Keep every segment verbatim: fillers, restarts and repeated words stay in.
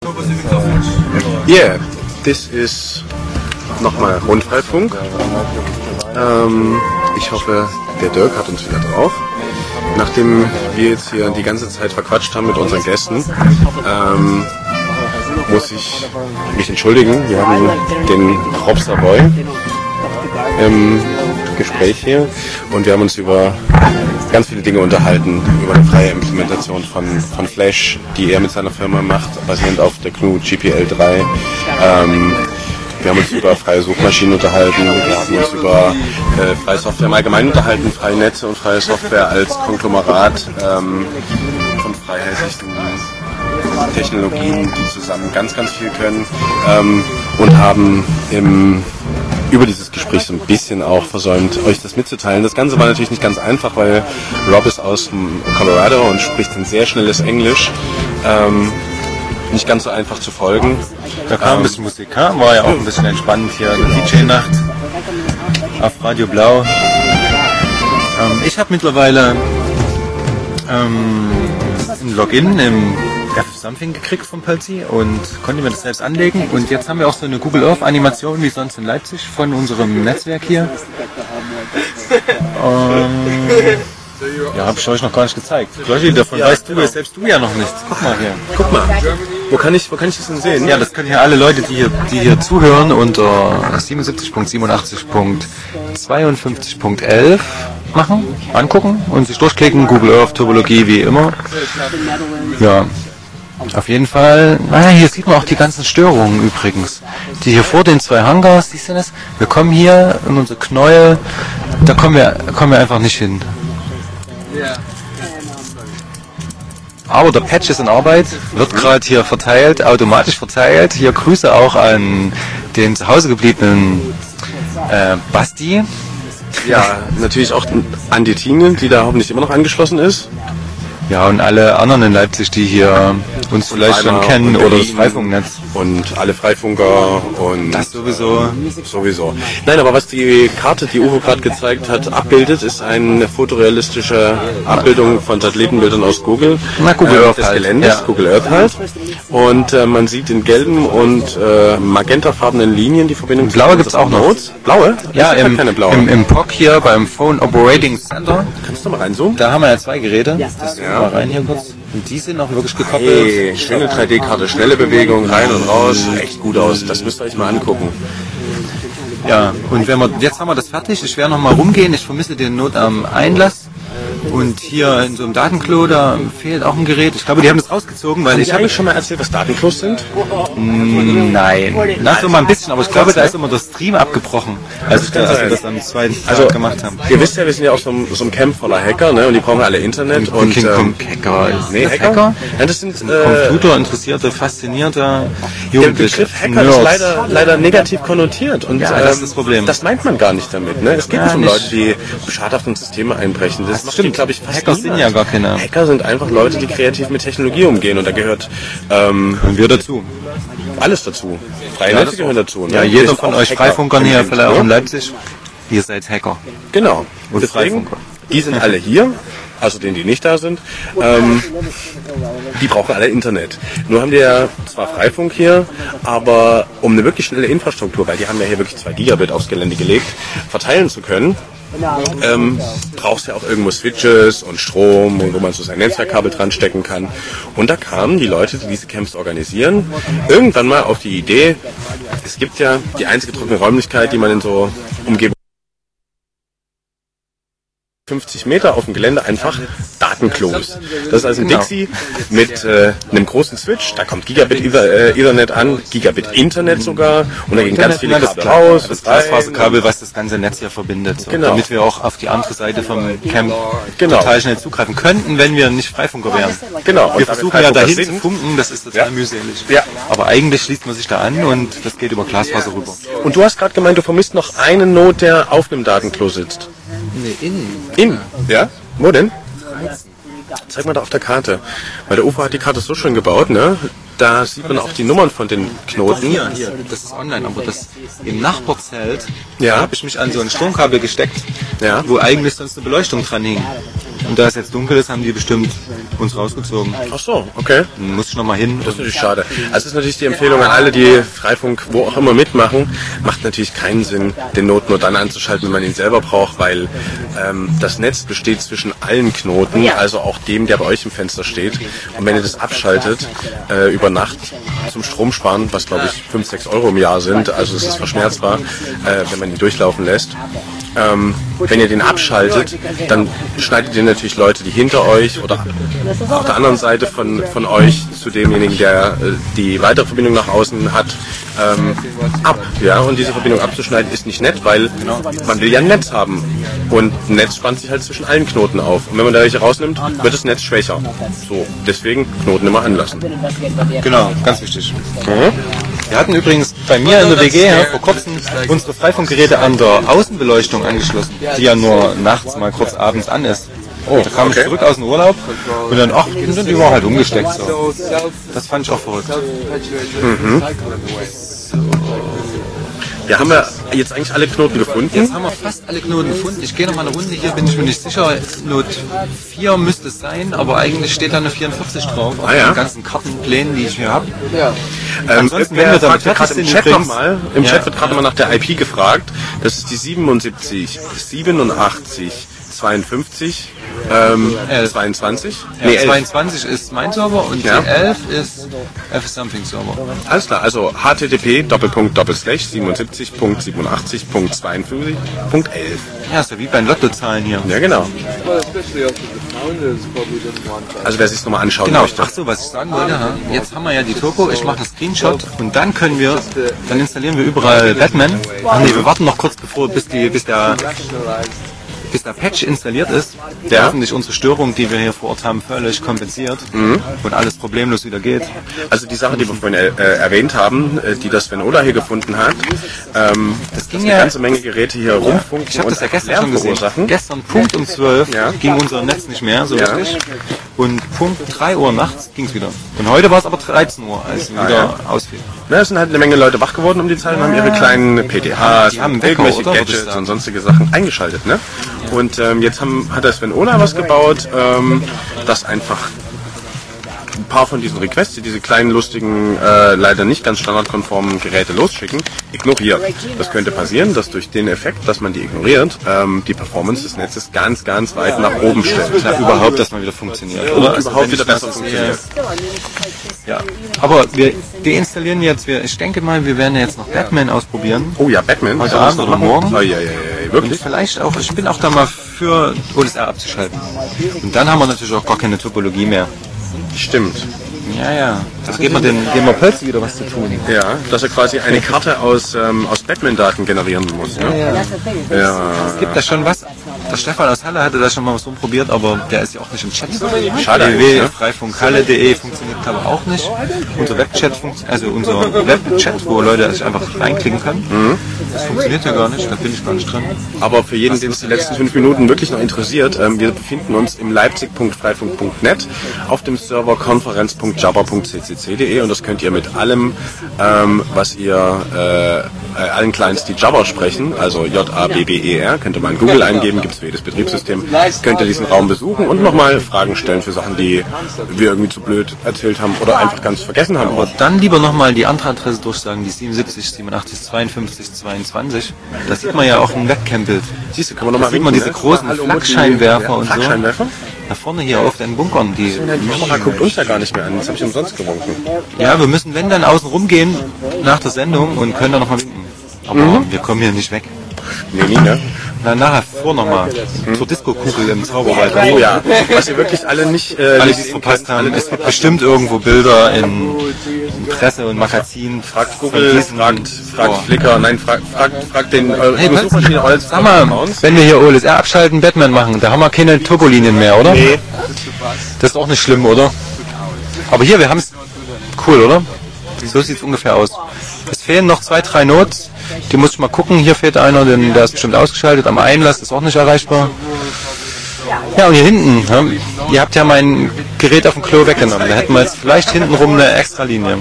Yeah, this is nochmal Rundfreifunk. Ähm, ich hoffe, der Dirk hat uns wieder drauf. Nachdem wir jetzt hier die ganze Zeit verquatscht haben mit unseren Gästen, ähm, muss ich mich entschuldigen. Wir haben den Robster Boy im Gespräch hier und wir haben uns über ganz viele Dinge unterhalten, über eine freie Implementation von, von Flash, die er mit seiner Firma macht, basierend auf der G N U G P L drei. Ähm, wir haben uns über freie Suchmaschinen unterhalten, wir haben uns über äh, freie Software im Allgemeinen unterhalten, freie Netze und freie Software als Konglomerat ähm, von freiheitlichen Technologien, die zusammen ganz, ganz viel können, ähm, und haben im über dieses Gespräch so ein bisschen auch versäumt, euch das mitzuteilen. Das Ganze war natürlich nicht ganz einfach, weil Rob ist aus Colorado und spricht ein sehr schnelles Englisch. Ähm, nicht ganz so einfach zu folgen. Da kam ähm, ein bisschen Musik, ha? War ja auch ein bisschen entspannend hier, eine D J-Nacht auf Radio Blau. Ähm, ich habe mittlerweile ähm, ein Login im F Something gekriegt von Pelzi und konnte mir das selbst anlegen. Und jetzt haben wir auch so eine Google Earth Animation wie sonst in Leipzig von unserem Netzwerk hier. Ähm, ja, habe ich euch noch gar nicht gezeigt. Leute, davon ja, weißt du, genau. Selbst du ja noch nichts. Guck mal hier. Guck mal. Wo kann ich, wo kann ich das denn sehen? Ja, das können hier alle Leute, die hier, die hier zuhören, unter siebenundsiebzig Punkt siebenundachtzig Punkt zweiundfünfzig Punkt elf machen, angucken und sich durchklicken. Google Earth, Topologie wie immer. Ja. Auf jeden Fall, naja, hier sieht man auch die ganzen Störungen übrigens. Die hier vor den zwei Hangars, siehst du das? Wir kommen hier in unser Knäuel, da kommen wir, kommen wir einfach nicht hin. Aber der Patch ist in Arbeit, wird gerade hier verteilt, automatisch verteilt. Hier Grüße auch an den zu Hause gebliebenen äh, Basti. Ja, natürlich auch an die Tine, die da hoffentlich immer noch angeschlossen ist. Ja, und alle anderen in Leipzig, die hier uns und vielleicht schon kennen oder das Freifunknetz. Und alle Freifunker und... Das sowieso. Sowieso. Nein, aber was die Karte, die Uwe gerade gezeigt hat, abbildet, ist eine fotorealistische Abbildung von Satellitenbildern aus Google. Na, Google äh, Earth des halt. Geländes, Ja. Google Earth halt. Und äh, man sieht in gelben und äh, magentafarbenen Linien die Verbindung. Blaue gibt es auch noch. Blaue? Ja, im, keine blaue. im, im P O C hier beim Phone Operating Center. Kannst du mal reinzoomen? Da haben wir ja zwei Geräte. Das Ja. mal rein hier kurz. Und die sind auch wirklich gekoppelt. Hey, schöne drei D-Karte, schnelle Bewegung, rein und raus, echt gut aus. Das müsst ihr euch mal angucken. Ja, und wenn wir, jetzt haben wir das fertig. Ich werde noch mal rumgehen. Ich vermisse den Not am Einlass. Und hier in so einem Datenklo, da fehlt auch ein Gerät. Ich glaube, die haben das rausgezogen, weil Haben ich Sie habe eigentlich schon mal erzählt, was Datenklos sind? Nein, lass doch mal ein bisschen, aber ich glaube, da ist immer der Stream abgebrochen, als, ich da, als wir das am zweiten Tag Also, gemacht haben. Ihr wisst ja, wir sind ja auch so ein, so ein Camp voller Hacker, ne? Und die brauchen alle Internet. Und, King ähm, Hacker. Ist nee, das Hacker? Hacker? Ja, das sind äh, Computerinteressierte, faszinierte der Jugendliche. Begriff Hacker Nerds. ist leider, leider negativ konnotiert. Und Ja, ähm, das ist das Problem. Das meint man gar nicht damit, ne? Es geht Ja, nicht um nicht. Leute, die schadhaft in Systeme einbrechen. Das, Das macht stimmt. die, glaube ich, fast Hacker sind niemand. ja gar keine. Hacker sind einfach Leute, die kreativ mit Technologie umgehen. Und da gehört ähm, Und wir dazu. alles dazu. Freie Ja, Netze das gehören dazu. Ne? Ja, Wir jeder sind von auch euch Hacker Freifunkern im hier, End, vielleicht auch ne? in Leipzig, ihr seid Hacker. Genau. Und Deswegen, Freifunker. die sind alle hier, also denen, die nicht da sind. Ähm, die brauchen alle Internet. Nur haben die ja zwar Freifunk hier, aber um eine wirklich schnelle Infrastruktur, weil die haben ja hier wirklich zwei Gigabit aufs Gelände gelegt, verteilen zu können, ähm, brauchst ja auch irgendwo Switches und Strom, wo man so sein Netzwerkkabel dran stecken kann. Und da kamen die Leute, die diese Camps organisieren, irgendwann mal auf die Idee, es gibt ja die einzige trockene Räumlichkeit, die man in so Umgebungen fünfzig Meter auf dem Gelände einfach Datenklos. Das ist also ein Genau. Dixie mit äh, einem großen Switch, da kommt Gigabit Ether, äh, Ethernet an, Gigabit Internet sogar und da gehen ganz viele das, Kabel raus. das Glasfaserkabel, was das ganze Netz hier verbindet, so, Genau. damit wir auch auf die andere Seite vom Camp Genau. total schnell zugreifen könnten, wenn wir nicht Freifunker wären. Genau. Und Wir da versuchen wir ja Freifunker dahin zu sind- funken, das ist total Ja. mühselig. Ja. Aber eigentlich schließt man sich da an und das geht über Glasfaser rüber. Und du hast gerade gemeint, du vermisst noch einen Node, der auf dem Datenklo sitzt. Nee, innen. In? Ja? Wo denn? Zeig mal da auf der Karte. Weil der Uwe hat die Karte so schön gebaut, ne? Da sieht man auch die Nummern von den Knoten. Hier, hier, das ist online, aber das im Nachbarzelt, Ja. da habe ich mich an so ein Stromkabel gesteckt, Ja. wo eigentlich sonst eine Beleuchtung dran hing. Und da es jetzt dunkel ist, haben die bestimmt uns rausgezogen. Ach so, okay. Dann muss ich nochmal hin. Das ist natürlich schade. Also es ist natürlich die Empfehlung an alle, die Freifunk wo auch immer mitmachen. Macht natürlich keinen Sinn, den Not nur dann anzuschalten, wenn man ihn selber braucht, weil ähm, das Netz besteht zwischen allen Knoten, also auch dem, der bei euch im Fenster steht. Und wenn ihr das abschaltet äh, über Nacht zum Stromsparen, was glaube ich fünf, sechs Euro im Jahr sind, also es ist verschmerzbar, äh, wenn man ihn durchlaufen lässt. Ähm, wenn ihr den abschaltet, dann schneidet ihr natürlich Leute, die hinter euch oder auf der anderen Seite von, von euch zu demjenigen, der äh, die weitere Verbindung nach außen hat, ähm, ab. Ja? Und diese Verbindung abzuschneiden ist nicht nett, weil man will ja ein Netz haben. Und ein Netz spannt sich halt zwischen allen Knoten auf. Und wenn man da welche rausnimmt, wird das Netz schwächer. So, deswegen Knoten immer anlassen. Genau, ganz wichtig. Mhm. Wir hatten übrigens bei mir in der W G ja, vor kurzem unsere Freifunkgeräte an der Außenbeleuchtung angeschlossen, die ja nur nachts mal kurz abends an ist. Oh, da kam okay. ich zurück aus dem Urlaub und dann, ach, die sind die war halt umgesteckt. So. Das fand ich auch verrückt. Mhm. Wir haben ja jetzt eigentlich alle Knoten gefunden. Jetzt haben wir fast alle Knoten gefunden. Ich gehe noch mal eine Runde. Hier bin ich mir nicht sicher. Not vier müsste es sein, aber eigentlich steht da eine vierundvierzig drauf. Auf ah, ja? den ganzen Kartenplänen, die ich hier habe. Ja. Ähm, Ansonsten, wenn wir damit fertig sind, im Chat nochmal. Im ja. Chat wird gerade mal nach der I P gefragt. Das ist die siebenundsiebzig, siebenundachtzig, zweiundfünfzig, ähm, zweiundzwanzig. Ja, nee, zweiundzwanzig ist mein Server und ja. die elf ist F-Something Server. Alles klar, also http doppelpunkt doppelslash siebenundsiebzig punkt siebenundachtzig punkt zweiundfünfzig punkt elf. Ja, ist ja wie bei den Lottozahlen hier. Ja, genau. Also wer sich nochmal anschauen genau. möchte. Ach so, was ich sagen wollte, jetzt haben wir ja die Turbo, ich mache das Screenshot und dann können wir, dann installieren wir überall Batman. Ach nee, wir warten noch kurz bevor, bis, die, bis der bis der Patch installiert ist, der ja. hoffentlich unsere Störung, die wir hier vor Ort haben, völlig kompensiert mhm. und alles problemlos wieder geht. Also die Sache, die wir vorhin äh, erwähnt haben, äh, die das Sven Oda hier gefunden hat, ähm, das ging ja eine ganze Menge Geräte hier rumfunken. Ich habe das ja gestern schon gesehen. Gestern Punkt um zwölf ja. ging unser Netz nicht mehr so ja. richtig und Punkt drei Uhr nachts ging es wieder. Und heute war es aber dreizehn Uhr, als es ah, wieder ja. ausfiel. Na, es sind halt eine Menge Leute wach geworden um die Zeit und haben ihre kleinen P D As, die haben irgendwelche Wecker, Gadgets und sonstige Sachen eingeschaltet. Ne? Und ähm, jetzt haben, hat der Sven Ola was gebaut, ähm, das einfach ein paar von diesen Requests, die diese kleinen, lustigen, äh, leider nicht ganz standardkonformen Geräte losschicken, ignoriert. Das könnte passieren, dass durch den Effekt, dass man die ignoriert, ähm, die Performance des Netzes ganz, ganz weit nach oben stellt. Na, überhaupt, dass man wieder funktioniert. Oder also überhaupt wieder besser funktioniert. Ja, aber wir deinstallieren jetzt, wir, ich denke mal, wir werden jetzt noch Batman ausprobieren. Oh ja, Batman. Heute Abend oder morgen. Oh, ja, ja, ja, wirklich? Und vielleicht auch, ich bin auch da mal für O L S R abzuschalten. Und dann haben wir natürlich auch gar keine Topologie mehr. Stimmt. Ja, ja. Das gibt man den, geben wir plötzlich wieder was zu tun. Ja, dass er quasi eine Karte aus, ähm, aus Batman-Daten generieren muss. Ne? Ja, ja. ja. Es gibt da schon was. Der Stefan aus Halle hatte da schon mal was rumprobiert, aber der ist ja auch nicht im Chat. Schade. w w w punkt freifunkhalle punkt de funktioniert aber auch nicht. Unser Webchat funktioniert, also unser Webchat, wo Leute sich einfach reinklicken können. Mhm. Das funktioniert ja gar nicht, da bin ich gar nicht dran. Aber für jeden, den es die letzten fünf Minuten wirklich noch interessiert, ähm, wir befinden uns im leipzig punkt freifunk punkt net auf dem Server konferenz punkt jabber punkt c c c punkt de und das könnt ihr mit allem, ähm, was ihr, äh, allen Clients, die Jabber sprechen, also J A B B E R, könnt ihr mal in Google eingeben, gibt es für jedes Betriebssystem, könnt ihr diesen Raum besuchen und nochmal Fragen stellen für Sachen, die wir irgendwie zu blöd erzählt haben oder einfach ganz vergessen haben. Aber dann lieber nochmal die andere Adresse durchsagen, die siebenundsiebzig, siebenundachtzig, zweiundfünfzig, zweiundzwanzig. Da sieht man ja auch ein Webcam-Bild. Siehst du, kann man nochmal sieht man diese großen Flakscheinwerfer und so. Flakscheinwerfer? Da vorne hier auf den Bunkern. Die, die Kamera guckt uns ja gar nicht mehr an, das habe ich umsonst gewunken. Ja, wir müssen, wenn dann, außen rumgehen nach der Sendung und können dann nochmal winken. Aber mhm. wir kommen hier nicht weg. Nee, nie, ne? Na, nachher vor nochmal hm. zur Disco-Kugel im Zauberwald. Oh ja, was ihr wirklich alle nicht, äh, alle, die es verpasst haben. Es gibt bestimmt irgendwo Bilder in, in Presse und Magazin. Fragt Google, fragt, fragt oh. Flickr, nein, fragt, fragt, fragt den äh, hey, Suchmaschine Holz. Sag mal, wenn wir hier O L S R abschalten, Batman machen, da haben wir keine Turbolinien mehr, oder? Nee. Das ist auch nicht schlimm, oder? Aber hier, wir haben es cool, oder? So sieht es ungefähr aus. Es fehlen noch zwei, drei Notes. Die muss ich mal gucken. Hier fehlt einer, denn der ist bestimmt ausgeschaltet. Am Einlass ist auch nicht erreichbar. Ja, und hier hinten, ja, ihr habt ja mein Gerät auf dem Klo weggenommen. Da hätten wir jetzt vielleicht hintenrum eine extra Linie.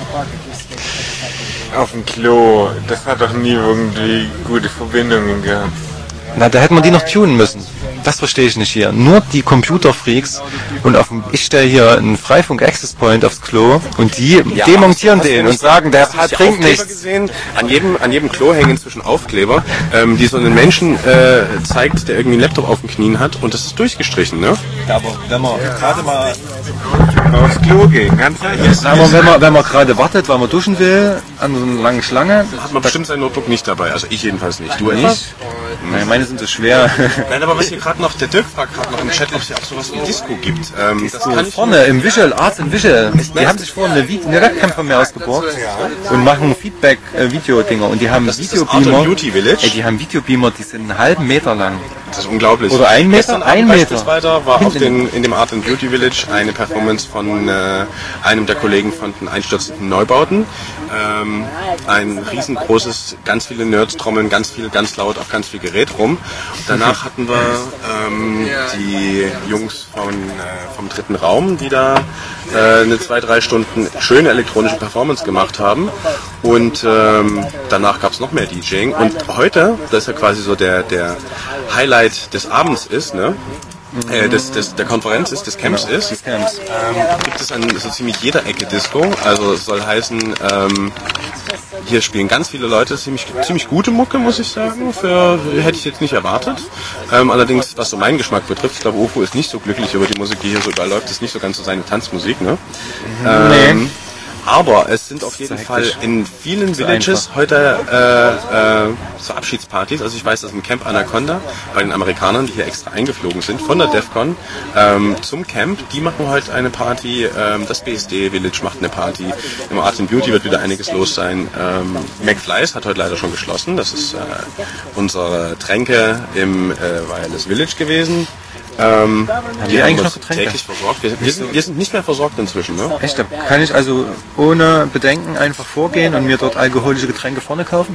Auf dem Klo, das hat doch nie irgendwie gute Verbindungen gehabt. Na, da hätten wir die noch tunen müssen. das verstehe ich nicht hier. Nur die Computerfreaks und auf dem, ich stelle hier einen Freifunk Access Point aufs Klo und die ja, demontieren den und sagen, der hat bringt nichts. Gesehen? An jedem, an jedem Klo hängen inzwischen Aufkleber, ähm, die so einen Menschen äh, zeigt, der irgendwie einen Laptop auf den Knien hat und das ist durchgestrichen, ne? Ja, aber wenn man ja. gerade mal aufs Klo gehen, ganz ehrlich. Aber wenn man, wenn man gerade wartet, weil man duschen will, an so einer langen Schlange, hat man bestimmt sein Notebook nicht dabei. Also ich jedenfalls nicht. Du nicht? Nein, meine sind so schwer. Nein, aber was hier gerade noch, der Dirk fragt gerade noch im Chat, ob es hier auch sowas wie Disco gibt. Ähm, das kann ich vorne im Visual, Arts and Visual. Die haben sich vorne eine, eine Webcam von mir ausgeborgt und machen Feedback-Video-Dinger. Und die haben Videobeamer. Ey, die haben Videobeamer, die sind einen halben Meter lang. Das ist unglaublich. Oder ein Meter, ein Meter. Weiter war auf den, in dem Art and Beauty Village eine Performance von äh, einem der Kollegen von den einstürzenden Neubauten. Ähm, ein riesengroßes, ganz viele Nerds trommeln ganz viel, ganz laut auf ganz viel Gerät rum. Danach hatten wir ähm, die Jungs von, äh, vom dritten Raum, die da äh, eine zwei, drei Stunden schöne elektronische Performance gemacht haben. Und ähm, danach gab es noch mehr DJing. Und heute, das ist ja quasi so der, der Highlight des Abends ist, ne? Äh, des, des, der Konferenz ist, des Camps genau, ist, des Camps. Ähm, gibt es an so ziemlich jeder Ecke Disco. Also es soll heißen, ähm, hier spielen ganz viele Leute, ziemlich, ziemlich gute Mucke, muss ich sagen. Für, hätte ich jetzt nicht erwartet. Ähm, allerdings, was so meinen Geschmack betrifft, ich glaube, Ofo ist nicht so glücklich über die Musik, die hier so überall läuft. Das ist nicht so ganz so seine Tanzmusik, ne? Ähm, nee. Aber es sind auf jeden Fall in vielen Villages heute äh, äh, so Abschiedspartys. Also ich weiß, dass im Camp Anaconda bei den Amerikanern, die hier extra eingeflogen sind von der DEFCON ähm, zum Camp, die machen heute eine Party. Ähm, das B S D Village macht eine Party. Im Art and Beauty wird wieder einiges los sein. Ähm, McFly's hat heute leider schon geschlossen. Das ist äh, unsere Tränke im äh, Wireless Village gewesen. Ähm, haben wir eigentlich noch Getränke? Täglich versorgt. Wir, wir, sind, wir sind nicht mehr versorgt inzwischen, ne? Echt? Da kann ich also ohne Bedenken einfach vorgehen und mir dort alkoholische Getränke vorne kaufen?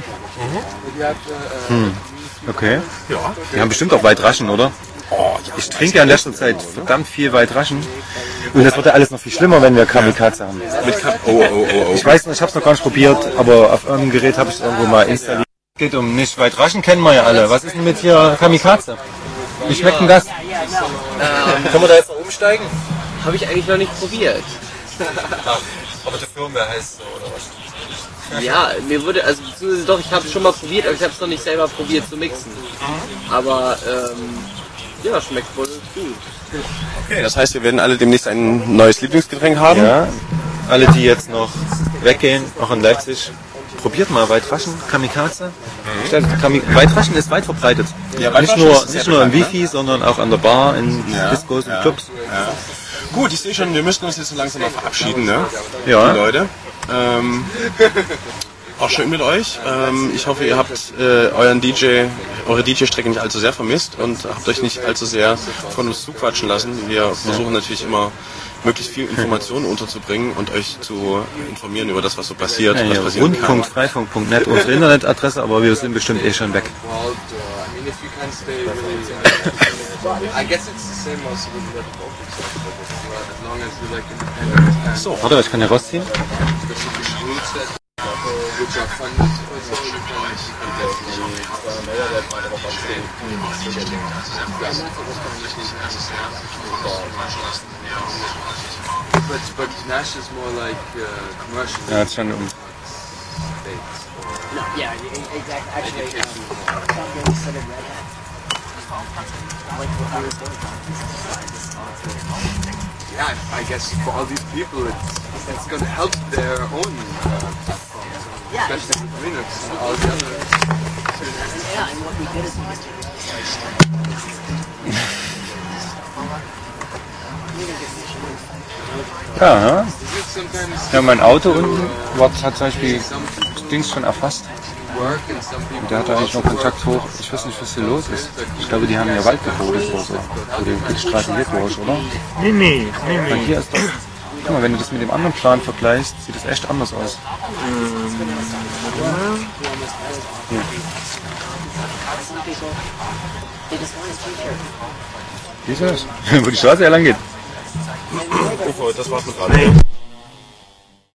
Hm. Okay. Ja. Die haben bestimmt auch Weitraschen, oder? Oh, ja, ich trinke ja in letzter Zeit verdammt viel Weitraschen. Und das wird ja alles noch viel schlimmer, wenn wir Kamikaze haben. Mit Kam oh, oh, oh, oh. Ich weiß nicht, ich habe es noch gar nicht probiert, aber auf irgendeinem Gerät habe ich es irgendwo mal installiert. Es geht um nicht Weitraschen, kennen wir ja alle. Was ist denn mit hier Kamikaze? Wie schmeckt denn das? Ähm, Können wir da jetzt noch umsteigen? Habe ich eigentlich noch nicht probiert. Aber der Firmware heißt so, oder was? Ja, mir würde, also doch, ich habe es schon mal probiert, aber ich habe es noch nicht selber probiert zu mixen. Aber ähm, ja, schmeckt wohl gut. Okay, das heißt, wir werden alle demnächst ein neues Lieblingsgetränk haben? Ja, alle, die jetzt noch weggehen, auch in Leipzig. Probiert mal Weitraschen, Kamikaze. Mhm. Kami Weitraschen ist weit verbreitet. Ja, nicht nur, nicht nur im Wifi, ne? Sondern auch an der Bar, in ja, Discos und ja, Clubs. Ja. Gut, ich sehe schon, wir müssen uns jetzt so langsam mal verabschieden, ne? Ja. Die Leute. Ähm, auch schön mit euch. Ähm, ich hoffe, ihr habt äh, euren D J, eure D J-Strecke nicht allzu sehr vermisst und habt euch nicht allzu sehr von uns zuquatschen lassen. Wir versuchen natürlich immer, möglichst viel Informationen unterzubringen und euch zu informieren über das, was so passiert. Ja, was ja, passieren rund punkt freifunk punkt net unsere Internetadresse, aber wir sind bestimmt eh schon weg. So, warte, ich kann ja rausziehen. But, but Nash is more like uh, commercial. Ja, jetzt schon um. No, yeah, exactly. Actually, um, something instead of red hat. Like what we were doing. Yeah, I guess for all these people, it's, it's going to help their own uh, platforms, yeah, especially with Linux and all the other. Yeah, and what we did is we just. Ja, ja, mein Auto unten war, hat zum Beispiel Dings schon erfasst. Und der hat eigentlich noch Kontakt hoch. Ich weiß nicht, was hier los ist. Ich glaube, die haben ja Wald gerodet oder so. Oder die Straße hier durch, oder? Nee, nee, nee, nee. Hier ist doch. Guck mal, wenn du das mit dem anderen Plan vergleichst, sieht das echt anders aus. Hier. Wie ist das? Wo die Straße ja lang geht. Das war's mit gerade.